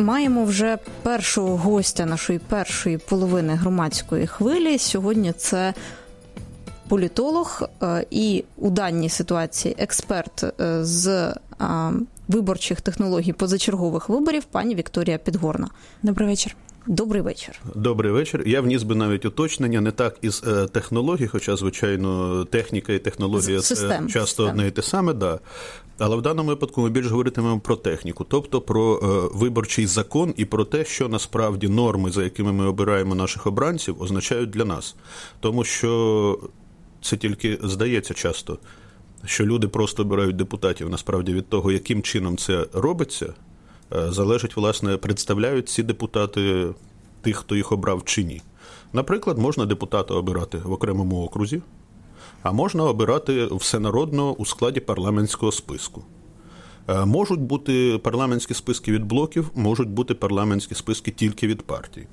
Маємо вже першого гостя нашої першої половини громадської хвилі. Сьогодні це політолог і у даній ситуації експерт з виборчих технологій позачергових виборів пані Вікторія Підгорна. Добрий вечір. Добрий вечір. Добрий вечір. Я вніс би навіть уточнення, не так із технологій, хоча, звичайно, техніка і технологія це часто одне і те саме, да. Але в даному випадку ми більш говоритимемо про техніку, тобто про виборчий закон і про те, що насправді норми, за якими ми обираємо наших обранців, означають для нас. Тому що це тільки здається часто, що люди просто обирають депутатів. Насправді від того, яким чином це робиться, залежить, власне, представляють ці депутати тих, хто їх обрав чи ні. Наприклад, можна депутата обирати в окремому окрузі, а можна обирати всенародно у складі парламентського списку. Можуть бути парламентські списки від блоків, можуть бути парламентські списки тільки від партій.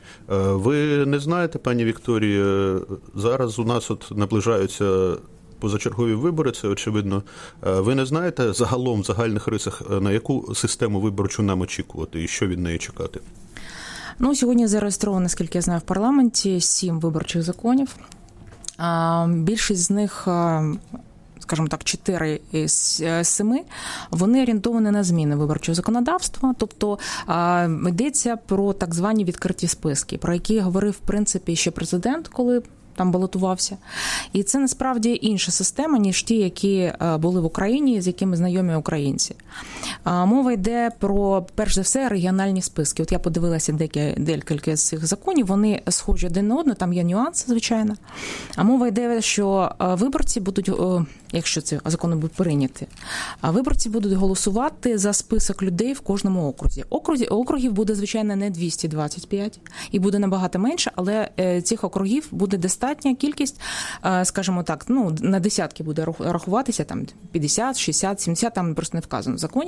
Ви не знаєте, пані Вікторія, зараз у нас наближаються позачергові вибори, це очевидно. Ви не знаєте загалом, в загальних рисах, на яку систему виборчу нам очікувати і що від неї чекати? Сьогодні зареєстровано, наскільки я знаю, в парламенті 7 виборчих законів. Більшість з них, скажімо так, 4 із 7, вони орієнтовані на зміни виборчого законодавства, тобто йдеться про так звані відкриті списки, про які говорив, в принципі, ще президент, коли там балотувався. І це насправді інша система, ніж ті, які були в Україні, з якими знайомі українці. Мова йде про, перш за все, регіональні списки. От я подивилася декілька з цих законів, вони схожі один на одного, там є нюанси, звичайно. А мова йде, що виборці будуть, якщо ці закони будуть прийняті, виборці будуть голосувати за список людей в кожному окрузі. Округів буде, звичайно, не 225, і буде набагато менше, але цих округів буде достатня кількість, скажімо так, на десятки буде рахуватися, там 50, 60, 70, там просто не вказано в законі,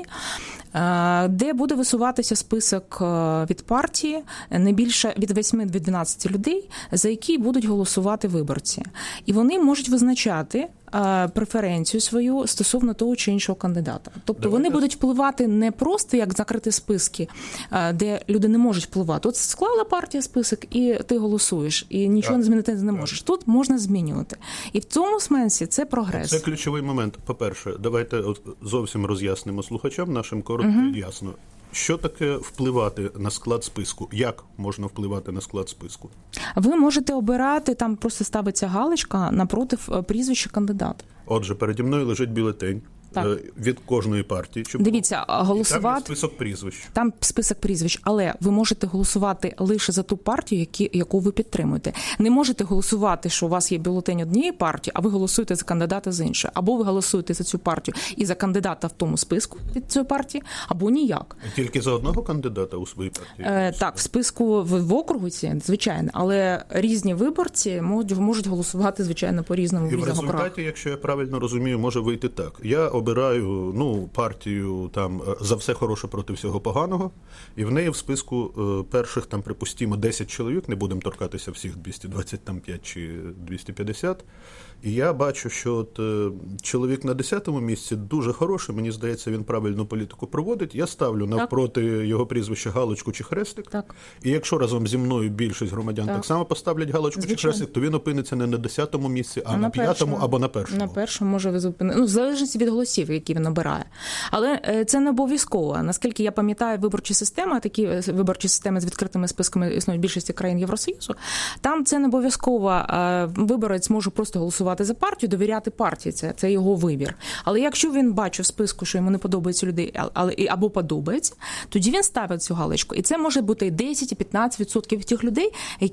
де буде висуватися список від партії не більше від 8 до 12 людей, за які будуть голосувати виборці. І вони можуть визначати преференцію свою стосовно того чи іншого кандидата. Тобто вони будуть впливати не просто як закриті списки, де люди не можуть впливати. От склала партія список і ти голосуєш, і нічого змінити не можеш. Тут можна змінювати. І в цьому сенсі це прогрес. Це ключовий момент. По-перше, давайте зовсім роз'яснимо слухачам нашим коротко і ясно. Що таке впливати на склад списку? Як можна впливати на склад списку? Ви можете обирати, там просто ставиться галочка напроти прізвища кандидата. Отже, переді мною лежить бюлетень. Так. Від кожної партії. Дивіться, голосувати... Там є список прізвищ. Там список прізвищ, але ви можете голосувати лише за ту партію, яку ви підтримуєте. Не можете голосувати, що у вас є бюлетень однієї партії, а ви голосуєте за кандидата з іншої. Або ви голосуєте за цю партію і за кандидата в тому списку від цієї партії, або ніяк. Тільки за одного кандидата у своїй партії? Так, в списку в округу, звичайно, але різні виборці можуть голосувати, звичайно, по-різному. І в результаті, якщо я правильно розумію, може вийти так. Я обираю партію там за все хороше проти всього поганого, і в неї в списку перших, там, припустімо, 10 чоловік, не будемо торкатися всіх 225 чи 250, і я бачу, що от чоловік на 10-му місці дуже хороший, мені здається, він правильну політику проводить, я ставлю навпроти його прізвища галочку чи хрестик, і якщо разом зі мною більшість громадян так само поставлять галочку чи хрестик, то він опиниться не на 10-му місці, а на 5-му або на 1-му. На 1-му може зупинити. В залежності від голосів, які він обирає. Але це не обов'язково. Наскільки я пам'ятаю, виборчі системи, такі виборчі системи з відкритими списками існують в більшості країн Євросоюзу, там це не обов'язково. Виборець може просто голосувати за партію, довіряти партії. Це його вибір. Але якщо він бачить в списку, що йому не подобаються люди, або подобається, тоді він ставить цю галочку. І це може бути і 10, і 15% тих людей,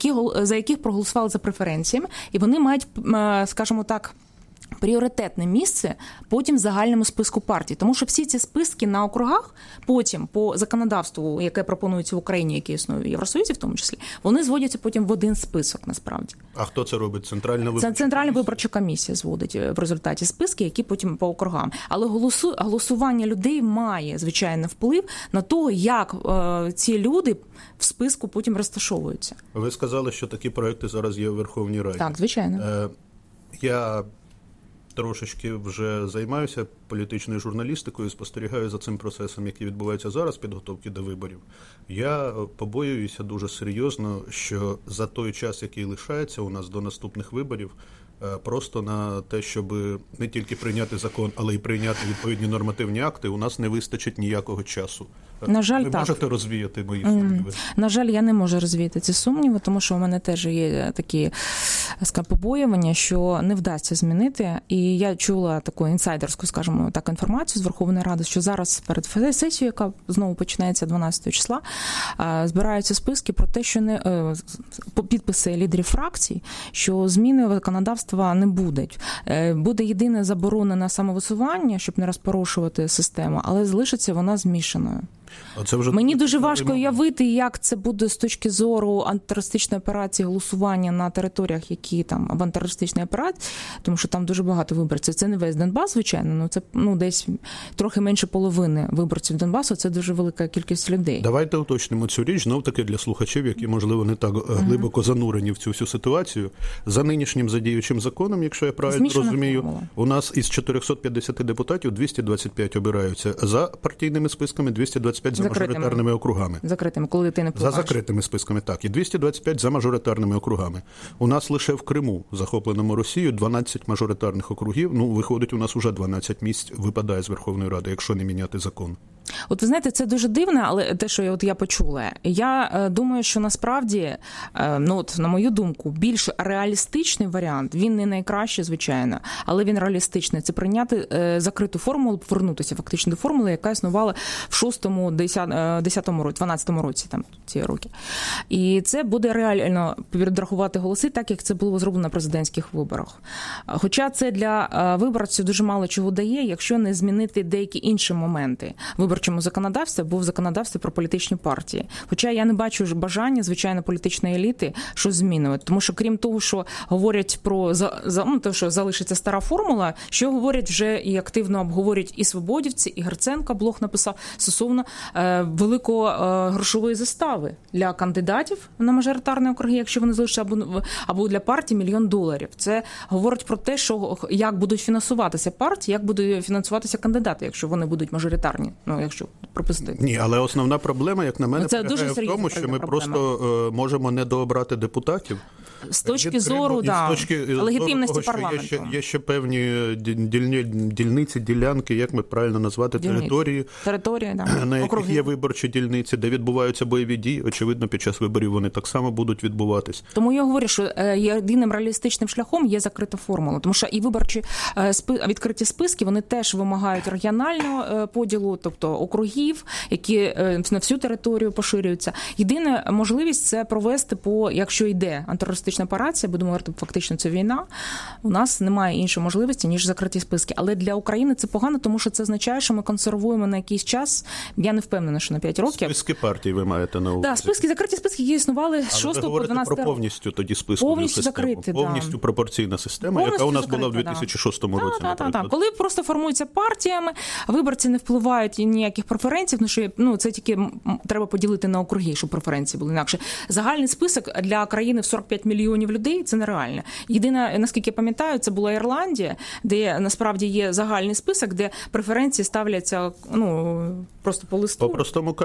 за яких проголосували за преференціями, і вони мають, скажімо так, пріоритетне місце потім в загальному списку партій. Тому що всі ці списки на округах потім по законодавству, яке пропонується в Україні, яке існує в Євросоюзі в тому числі, вони зводяться потім в один список насправді. А хто це робить? Центральна виборча комісія? Центральна виборча комісія зводить в результаті списки, які потім по округам. Але голосування людей має, звичайно, вплив на те, як ці люди в списку потім розташовуються. Ви сказали, що такі проекти зараз є в Верховній Раді. Так, звичайно. Я трошечки вже займаюся політичною журналістикою, спостерігаю за цим процесом, який відбувається зараз, підготовки до виборів. Я побоююся дуже серйозно, що за той час, який лишається у нас до наступних виборів, просто на те, щоб не тільки прийняти закон, але й прийняти відповідні нормативні акти, у нас не вистачить ніякого часу. На жаль, ви можете розвіяти мої сумніви? На жаль, я не можу розвіяти ці сумніви, тому що у мене теж є такі побоювання, що не вдасться змінити. І я чула таку інсайдерську, скажімо так, інформацію з Верховної Ради, що зараз перед сесією, яка знову починається 12 числа, збираються списки про те, що підписи лідерів фракцій, що зміни законодавства не будуть. Буде єдине заборона на самовисування, щоб не розпорошувати систему, але залишиться вона змішаною. Мені дуже важко уявити, як це буде з точки зору антитерористичної операції, голосування на територіях, які там, або антитерористичної операції, тому що там дуже багато виборців. Це не весь Донбас, звичайно, але це десь трохи менше половини виборців Донбасу, це дуже велика кількість людей. Давайте уточнимо цю річ, знов-таки для слухачів, які, можливо, не так глибоко занурені в цю всю ситуацію. За нинішнім задіючим законом, якщо я правильно розумію, у нас із 450 депутатів 225 обираються за партійними списками, 225 за мажоритарними округами. Закритими, коли ти не впливаєш. За закритими списками, так. І 225 за мажоритарними округами. У нас лише в Криму, захопленому Росією, 12 мажоритарних округів. Виходить, у нас уже 12 місць випадає з Верховної Ради, якщо не міняти закон. От ви знаєте, це дуже дивно, але те, що я почула, я думаю, що насправді, на мою думку, більш реалістичний варіант, він не найкращий, звичайно, але він реалістичний. Це прийняти закриту формулу, повернутися фактично до формули, яка існувала в 6-му, 10-му році, 12-му році, там, ці роки. І це буде реально підрахувати голоси, так, як це було зроблено на президентських виборах. Хоча це для виборців дуже мало чого дає, якщо не змінити деякі інші моменти виборчому законодавстві або в законодавстві про політичні партії. Хоча я не бачу бажання, звичайно, політичної еліти щось змінювати. Тому що, крім того, що говорять про те, що залишиться стара формула, що говорять вже і активно обговорюють і свободівці, і Гриценко блог написав стосовно великої грошової застави для кандидатів на мажоритарні округи, якщо вони залишаться, або для партії $1 мільйон. Це говорить про те, що як будуть фінансуватися партії, як будуть фінансуватися кандидати, якщо вони будуть мажоритарні. Якщо пропустити. Ні, але основна проблема, як на мене, полягає в тому, що ми просто можемо недообрати депутатів. З точки зору, легітимності парламенту. Є ще певні дільниці, ділянки, як ми правильно назвати, території, на яких є виборчі дільниці, де відбуваються бойові дії. Очевидно, під час виборів вони так само будуть відбуватись. Тому я говорю, що єдиним реалістичним шляхом є закрита формула. Тому що і виборчі відкриті списки, вони теж вимагають регіонального поділу, тобто округів, які на всю територію поширюються. Єдина можливість – це провести якщо йде антитерористична операція, будемо говорити, фактично це війна, у нас немає іншої можливості, ніж закриті списки. Але для України це погано, тому що це означає, що ми консервуємо на якийсь час, я не впевнена, що на 5 років. Списки партій ви маєте на увазі? Так, закриті списки, які існували з 6 по 12 років. Про повністю тоді спискову систему. Повністю пропорційна система, яка у нас була в 2006 році. Так. Коли просто формуються партіями, виборці не впливають ніяких преференцій, це тільки треба поділити на округи, щоб преференції були інакше. Загальний список для країни в 45 мільйонів людей – це нереально. Єдине, наскільки я пам'ятаю, це була Ірландія, де насправді є загальний список, де преференції ставляться просто по листу. По-простому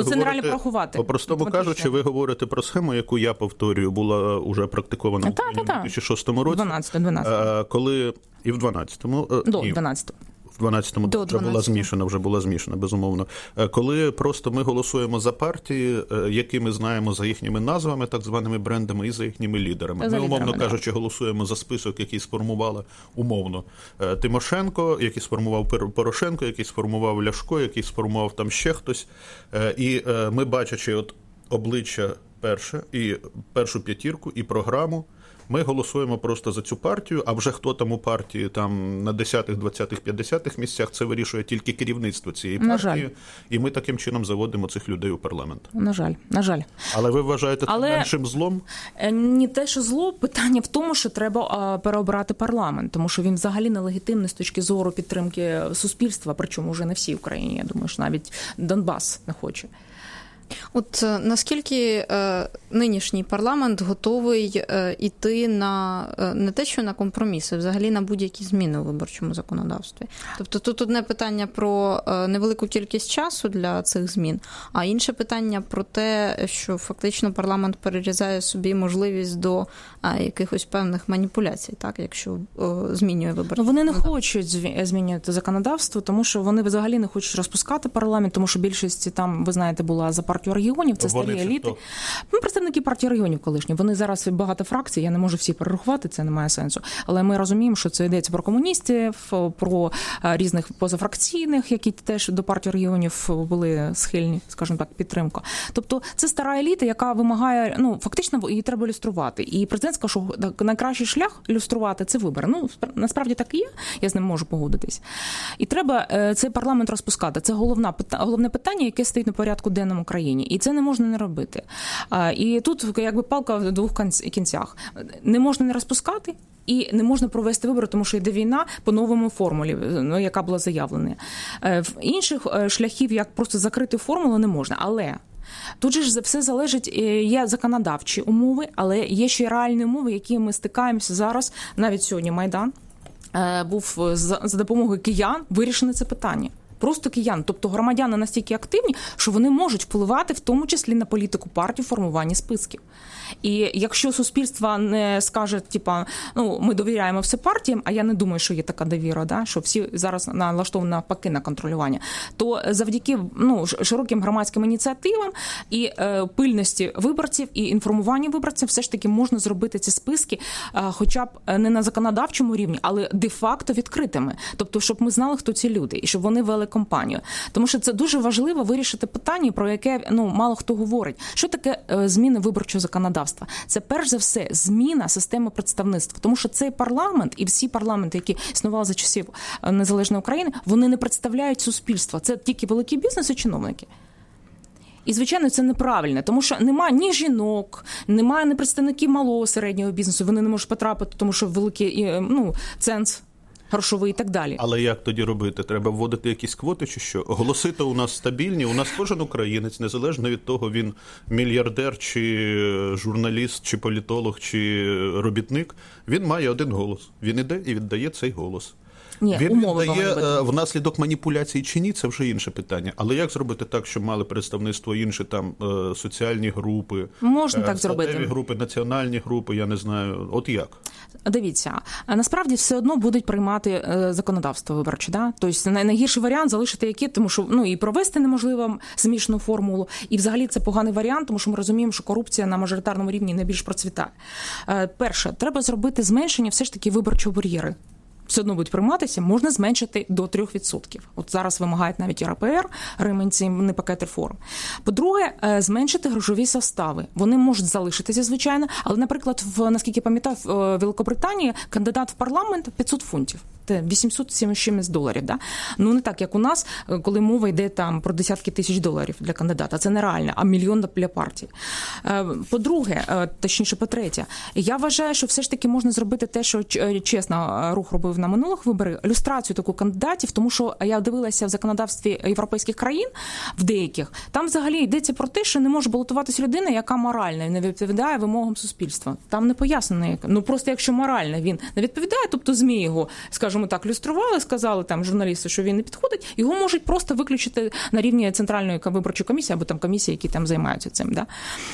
кажучи, ви говорите про схему, яку я повторюю, була уже практикована в 2006 році. 12. Коли і в 12-му. До 12-му. В 12-му вже була змішана, безумовно. Коли просто ми голосуємо за партії, які ми знаємо за їхніми назвами, так званими брендами, і за їхніми лідерами. Ми, умовно кажучи, голосуємо за список, який сформувала, умовно, Тимошенко, який сформував Порошенко, який сформував Ляшко, який сформував там ще хтось. І ми, бачачи обличчя перше, і першу п'ятірку, і програму, ми голосуємо просто за цю партію, а вже хто там у партії там на 10-х, 20-х, 50-х місцях, це вирішує тільки керівництво цієї партії. І ми таким чином заводимо цих людей у парламент. На жаль. Але ви вважаєте це меншим злом? Не те, що зло, питання в тому, що треба переобрати парламент, тому що він взагалі нелегітимний з точки зору підтримки суспільства, причому вже не всій Україні, я думаю, що навіть Донбас не хоче. От наскільки нинішній парламент готовий йти на не те, що на компроміси, взагалі на будь-які зміни у виборчому законодавстві. Тобто тут одне питання про невелику кількість часу для цих змін, а інше питання про те, що фактично парламент перерізає собі можливість до якихось певних маніпуляцій, так, якщо змінює виборче. Вони не хочуть змінювати законодавство, тому що вони взагалі не хочуть розпускати парламент, тому що більшість там, ви знаєте, була за партію регіонів, це старі еліти. Представники партії регіонів колишні. Вони зараз багато фракцій, я не можу всі перерахувати, це не має сенсу. Але ми розуміємо, що це йдеться про комуністів, про різних позафракційних, які теж до партії регіонів були схильні, скажімо так, підтримку. Тобто це стара еліта, яка вимагає, фактично її треба люструвати. І президент сказав, що найкращий шлях люструвати – це вибори. Насправді так і є, я з ним можу погодитись. І треба цей парламент розпускати. Це головне питання, яке стоїть на порядку денному в країні. І це не можна не робити. І тут якби палка в двох кінцях. Не можна не розпускати і не можна провести вибори, тому що йде війна по новому формулі, яка була заявлена. Інших шляхів, як просто закрити формулу, не можна. Але тут же ж все залежить, є законодавчі умови, але є ще й реальні умови, які ми стикаємося зараз, навіть сьогодні Майдан був за допомогою киян вирішено це питання. Просто киян, тобто громадяни настільки активні, що вони можуть впливати в тому числі на політику партії в формуванні списків. І якщо суспільство не скаже, ми довіряємо все партіям, а я не думаю, що є така довіра, що всі зараз налаштовані навпаки на контролювання, то завдяки широким громадським ініціативам і пильності виборців, і інформуванню виборців все ж таки можна зробити ці списки хоча б не на законодавчому рівні, але де-факто відкритими. Тобто, щоб ми знали, хто ці люди, і щоб вони вели кампанію. Тому що це дуже важливо вирішити питання, про яке мало хто говорить. Що таке зміни виборчого законодавства? Це перш за все зміна системи представництва. Тому що цей парламент і всі парламенти, які існували за часів незалежної України, вони не представляють суспільство. Це тільки великий бізнес і чиновники. І, звичайно, це неправильно, тому що немає ні жінок, немає ні представників малого, середнього бізнесу, вони не можуть потрапити, тому що великий ценз грошовий і так далі. Але як тоді робити? Треба вводити якісь квоти чи що? Голоси то у нас стабільні, у нас кожен українець, незалежно від того, він мільярдер, чи журналіст, чи політолог, чи робітник, він має один голос. Він іде і віддає цей голос. Ні, він віддає внаслідок маніпуляцій чи ні, це вже інше питання. Але як зробити так, щоб мали представництво інші там соціальні групи, можна так зробити. Групи, національні групи, я не знаю. От як? Дивіться, насправді все одно будуть приймати законодавство виборче, да? Тобто найгірший варіант залишити яке, тому що і провести неможливо змішану формулу, і взагалі це поганий варіант, тому що ми розуміємо, що корупція на мажоритарному рівні найбільш процвітає. Перше, треба зробити зменшення все ж таки виборчого бар'єру. Все одно будуть прийматися, можна зменшити до 3%. От зараз вимагають навіть РПР, ремонтний пакет реформ. По-друге, зменшити грошові состави. Вони можуть залишитися, звичайно, але, наприклад, наскільки пам'ятаю, в Великобританії кандидат в парламент 500 фунтів. Це 800 чимось доларів. Да? Не так, як у нас, коли мова йде там про десятки тисяч доларів для кандидата. Це нереально, а мільйон для партії. По-друге, точніше, по-третє, я вважаю, що все ж таки можна зробити те, що чесно рух робив на минулих виборах, люстрацію таку кандидатів, тому що я дивилася в законодавстві європейських країн, в деяких, там взагалі йдеться про те, що не може балотуватися людина, яка моральна, не відповідає вимогам суспільства. Там не пояснено, просто якщо морально він не відповідає, тобто ЗМІ його, скажімо так, люстрували, сказали там журналісти, що він не підходить, його можуть просто виключити на рівні Центральної виборчої комісії або там комісії, які там займаються цим. Да?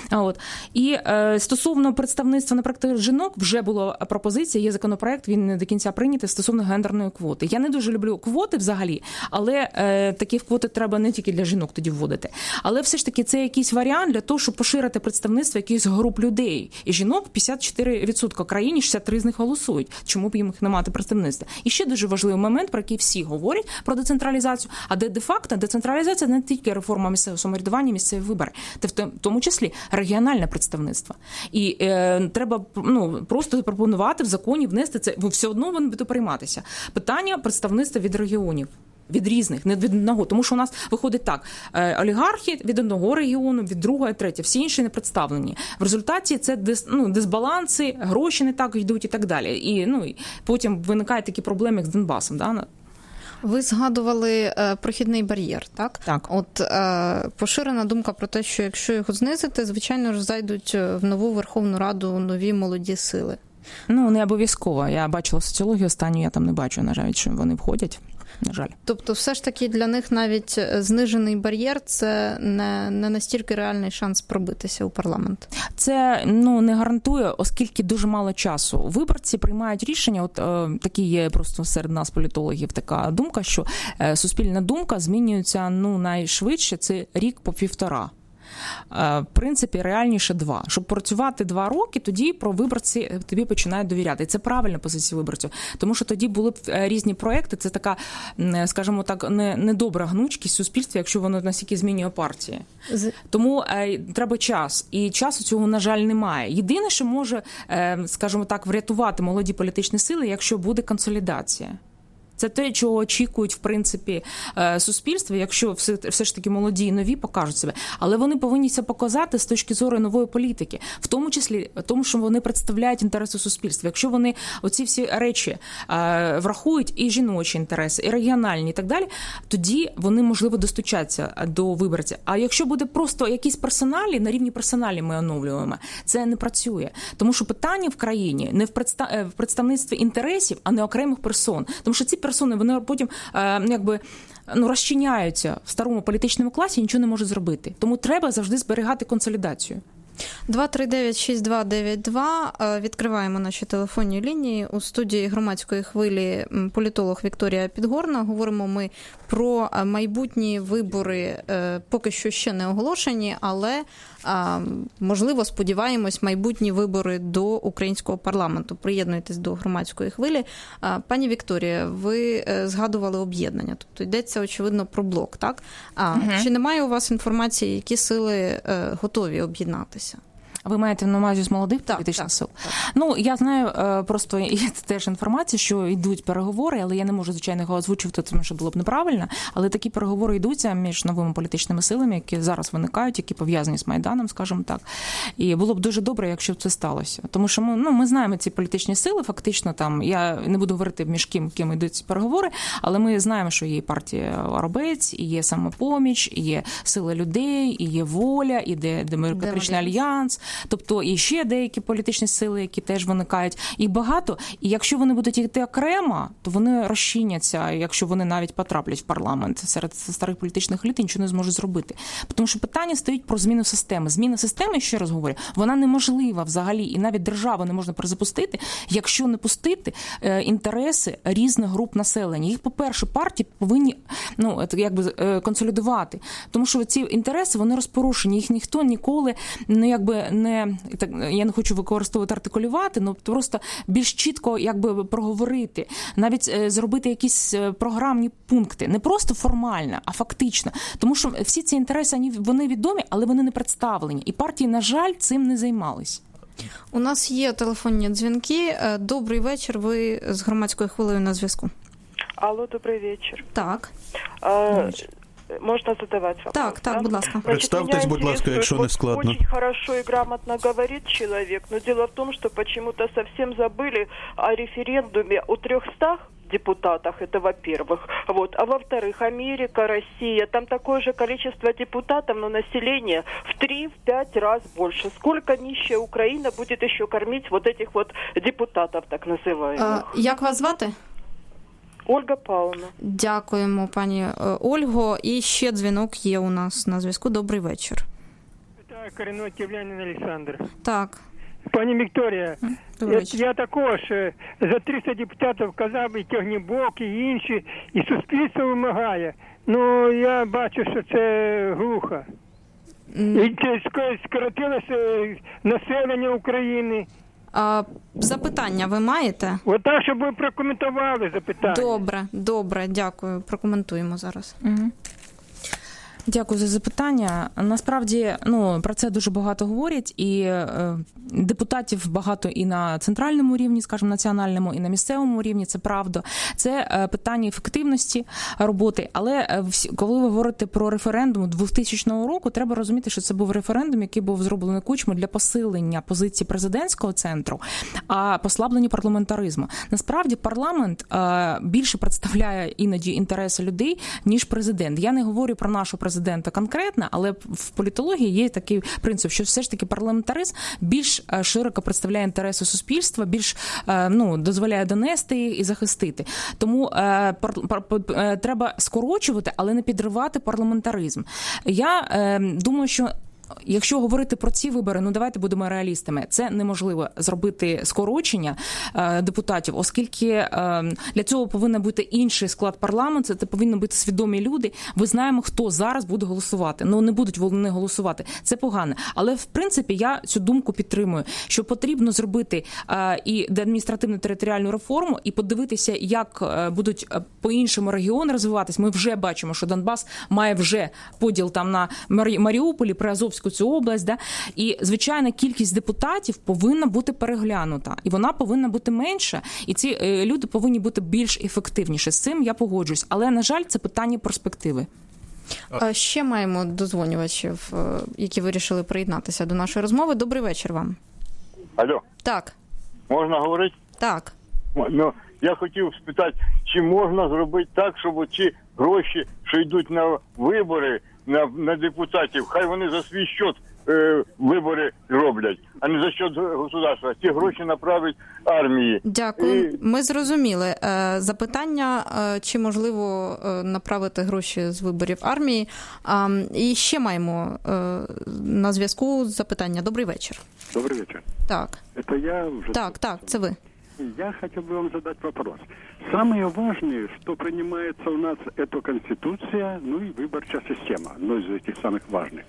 І стосовно представництва, наприклад, жінок, вже була пропозиція, є законопроект, він не до кінця прийнятий, стосовно гендерної квоти. Я не дуже люблю квоти взагалі, але такі квоти треба не тільки для жінок тоді вводити. Але все ж таки це якийсь варіант для того, щоб поширити представництво якихось груп людей. І жінок 54% в країні, 63% з них голосують. Чому б їм не мати представництва? І ще дуже важливий момент, про який всі говорять, про децентралізацію, а де-факто децентралізація не тільки реформа місцевого самоврядування, місцеві вибори, це в тому числі регіональне представництво. І треба просто запропонувати в законі, внести це, все одно воно буде прийматися. Питання представництва від регіонів. Від різних, не від одного. Тому що у нас виходить так, олігархи від одного регіону, від другого, третього, всі інші не представлені. В результаті це дисбаланси, гроші не так йдуть і так далі. І потім виникають такі проблеми, як з Донбасом. Да? Ви згадували прохідний бар'єр, так? Так. От поширена думка про те, що якщо його знизити, звичайно ж зайдуть в нову Верховну Раду нові молоді сили. Не обов'язково. Я бачила соціологію останню, я там не бачу, на жаль, що вони входять. На жаль. Тобто все ж таки для них навіть знижений бар'єр – це не настільки реальний шанс пробитися у парламент? Це не гарантує, оскільки дуже мало часу. Виборці приймають рішення, такі є просто серед нас політологів така думка, що суспільна думка змінюється найшвидше, це рік по 1,5. В принципі, реальніше 2. Щоб працювати 2 роки, тоді про виборці тобі починають довіряти. І це правильна позиція виборців. Тому що тоді були б різні проекти. Це така, скажімо так, недобра гнучкість суспільства, якщо воно настільки змінює партії. Тому треба час. І часу цього, на жаль, немає. Єдине, що може, скажімо так, врятувати молоді політичні сили, якщо буде консолідація. Це те, чого очікують, в принципі, суспільство, якщо все ж таки молоді і нові покажуть себе. Але вони повинні це показати з точки зору нової політики. В тому числі, тому що вони представляють інтереси суспільства. Якщо вони оці всі речі врахують, і жіночі інтереси, і регіональні, і так далі, тоді вони, можливо, достучаться до виборців. А якщо буде просто якісь персоналі, на рівні персоналі ми оновлюємо, це не працює. Тому що питання в країні не в представництві інтересів, а не окремих персон. Тому що ці персони, вони потім розчиняються в старому політичному класі і нічого не можуть зробити. Тому треба завжди зберігати консолідацію. 239-6292. Відкриваємо наші телефонні лінії. У студії громадської хвилі політолог Вікторія Підгорна. Говоримо ми про майбутні вибори, поки що ще не оголошені, але, можливо, сподіваємось, майбутні вибори до українського парламенту. Приєднуйтесь до громадської хвилі. Пані Вікторія, ви згадували об'єднання, тобто йдеться, очевидно, про блок, так? Чи немає у вас інформації, які сили готові об'єднатися? Ви маєте на увазі з молодих політичних сил? Так. Я знаю, просто є теж інформація, що йдуть переговори, але я не можу, звичайно, його озвучувати, тому що було б неправильно, але такі переговори йдуться між новими політичними силами, які зараз виникають, які пов'язані з Майданом, скажімо так. І було б дуже добре, якщо б це сталося. Тому що ми знаємо ці політичні сили, фактично там, я не буду говорити між ким йдуть ці переговори, але ми знаємо, що є партія «Воробець», і є «Самопоміч», і є «Сила людей», і є «Воля», і Демократичний альянс. Тобто і ще деякі політичні сили, які теж виникають, їх багато. І якщо вони будуть йти окремо, то вони розчиняться, якщо вони навіть потраплять в парламент. Серед старих політичних еліт нічого не зможуть зробити. Тому що питання стоїть про зміну системи. Зміна системи, ще раз говорю, вона неможлива взагалі. І навіть державу не можна перезапустити, якщо не пустити інтереси різних груп населення. Їх, по-перше, партії повинні консолідувати. Тому що ці інтереси, вони розпорушені. Їх ніхто ніколи я не хочу використовувати артикулювати, просто більш чітко проговорити, навіть зробити якісь програмні пункти, не просто формально, а фактично. Тому що всі ці інтереси, вони відомі, але вони не представлені. І партії, на жаль, цим не займались. У нас є телефонні дзвінки. Добрий вечір, ви з громадською хвилею на зв'язку. Алло, добрий вечір. Так. Можно задавать вопрос? Так, будь ласка. Представьтесь, будь ласка, якщо не складно. Очень хорошо и грамотно говорит человек, но дело в том, что почему-то совсем забыли о референдуме о 300 депутатах, это во-первых. А во-вторых, Америка, Россия, там такое же количество депутатов, но население в 3-5 раз больше. Сколько нищая Украина будет еще кормить этих депутатов, так называемых? Як вас звати? Ольга Павловна. Дякуємо, пані Ольго. І ще дзвінок є у нас на зв'язку. Добрий вечір. Так, Коренной Киевлянин Олександр. Так. Пані Вікторія, я також за 300 депутатів казав, і Тягнібок, і інші, і суспільство вимагає. Я бачу, що це глухо. І скоротилося населення України. Запитання ви маєте? Так, щоб ви прокоментували запитання. Добре, дякую. Прокоментуємо зараз. Дякую за запитання. Насправді, про це дуже багато говорять, і депутатів багато і на центральному рівні, скажімо, національному, і на місцевому рівні, це правда. Це питання ефективності роботи, але коли ви говорите про референдум 2000 року, треба розуміти, що це був референдум, який був зроблений Кучмою для посилення позиції президентського центру, а послаблення парламентаризму. Насправді, парламент більше представляє іноді інтереси людей, ніж президент. Я не говорю про нашого президента конкретно, але в політології є такий принцип, що все ж таки парламентаризм більш широко представляє інтереси суспільства, більш дозволяє донести їх і захистити. Тому треба скорочувати, але не підривати парламентаризм. Я думаю, що якщо говорити про ці вибори, давайте будемо реалістами. Це неможливо зробити скорочення депутатів, оскільки для цього повинен бути інший склад парламенту, це повинні бути свідомі люди. Ви знаємо, хто зараз буде голосувати. Не будуть вони голосувати. Це погано. Але, в принципі, я цю думку підтримую, що потрібно зробити і адміністративно-територіальну реформу, і подивитися, як будуть по-іншому регіони розвиватись. Ми вже бачимо, що Донбас має вже поділ там на Маріуполі, Приазовську цю область, і, звичайно, кількість депутатів повинна бути переглянута, і вона повинна бути менша, і ці люди повинні бути більш ефективніші. З цим я погоджуюсь, але, на жаль, це питання перспективи. Ще маємо дозвонювачів, які вирішили приєднатися до нашої розмови. Добрий вечір вам. Алло. Так. Можна говорити? Так. Я хотів спитати, чи можна зробити так, щоб ці гроші, що йдуть на вибори, на депутатів, хай вони за свій счет вибори роблять, а не за счет государства. Ці гроші направить армії. Дякую. Ми зрозуміли. Запитання, чи можливо направити гроші з виборів армії. І ще маємо на зв'язку запитання. Добрий вечір. Добрый вечер. Так. Это я уже... Так, це ви. Я хотел бы вам задать вопрос. Самое важное, что принимается у нас, это Конституция, и выборчая система, одно из этих самых важных.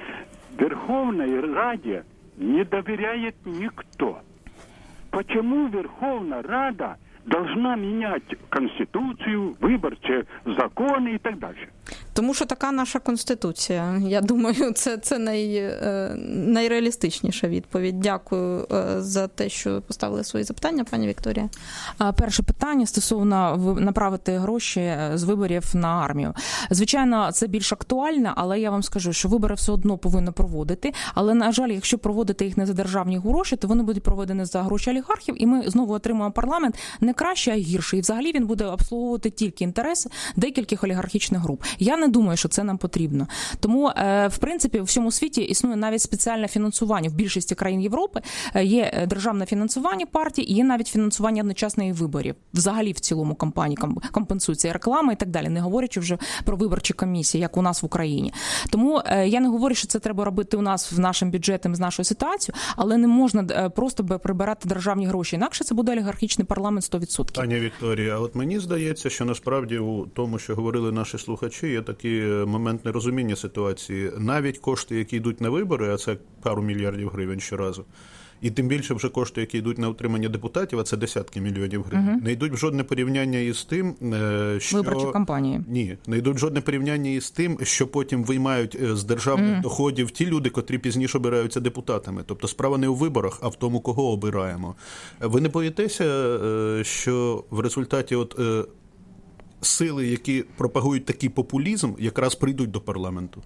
Верховной Раде не доверяет никто. Почему Верховная Рада должна менять Конституцию, выборчие законы и так дальше? Тому що така наша Конституція. Я думаю, це найреалістичніша відповідь. Дякую за те, що поставили свої запитання, пані Вікторія. Перше питання стосовно направити гроші з виборів на армію. Звичайно, це більш актуально, але я вам скажу, що вибори все одно повинно проводити. Але, на жаль, якщо проводити їх не за державні гроші, то вони будуть проведені за гроші олігархів, і ми знову отримаємо парламент не краще, а гірше. І взагалі він буде обслуговувати тільки інтереси декількох олігархічних груп. Я не думаю, що це нам потрібно. Тому, в принципі, у всьому світі існує навіть спеціальне фінансування. В більшості країн Європи є державне фінансування партій і є навіть фінансування одночасної виборів. Взагалі в цілому кампанії компенсується реклама і так далі, не говорячи вже про виборчі комісії, як у нас в Україні. Тому я не говорю, що це треба робити у нас в нашим бюджетом з нашою ситуацією, але не можна просто прибирати державні гроші. Інакше це буде олігархічний парламент 100%. Пані Вікторія, от мені здається, що насправді у тому, що говорили наші слухачі, є такий момент нерозуміння ситуації. Навіть кошти, які йдуть на вибори, а це пару мільярдів гривень щоразу, і тим більше вже кошти, які йдуть на утримання депутатів, а це десятки мільйонів гривень, не йдуть в жодне порівняння із тим, що... Виборчі кампанії. Ні, не йдуть в жодне порівняння із тим, що потім виймають з державних доходів ті люди, котрі пізніше обираються депутатами. Тобто справа не у виборах, а в тому, кого обираємо. Ви не боїтеся, що в результаті сили, які пропагують такий популізм, якраз прийдуть до парламенту?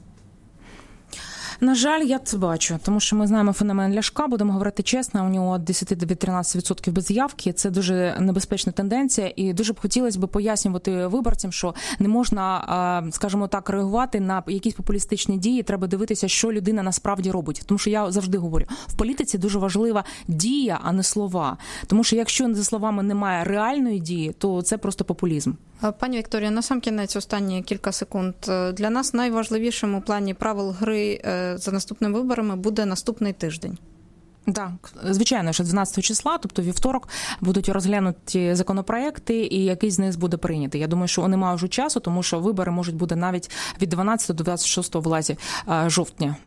На жаль, я це бачу, тому що ми знаємо феномен Ляшка, будемо говорити чесно, у нього від 10 до 13% без заявки, це дуже небезпечна тенденція, і дуже б хотілося б пояснювати виборцям, що не можна, скажімо так, реагувати на якісь популістичні дії, треба дивитися, що людина насправді робить. Тому що я завжди говорю, в політиці дуже важлива дія, а не слова. Тому що якщо за словами немає реальної дії, то це просто популізм. Пані Вікторія, насамкінець останні кілька секунд. Для нас найважливішим у плані правил гри за наступними виборами буде наступний тиждень. Так, звичайно, що 12 числа, тобто вівторок, будуть розглянуті законопроекти, і якийсь з них буде прийнятий. Я думаю, що немає вже часу, тому що вибори можуть бути навіть від 12 до 26 жовтня.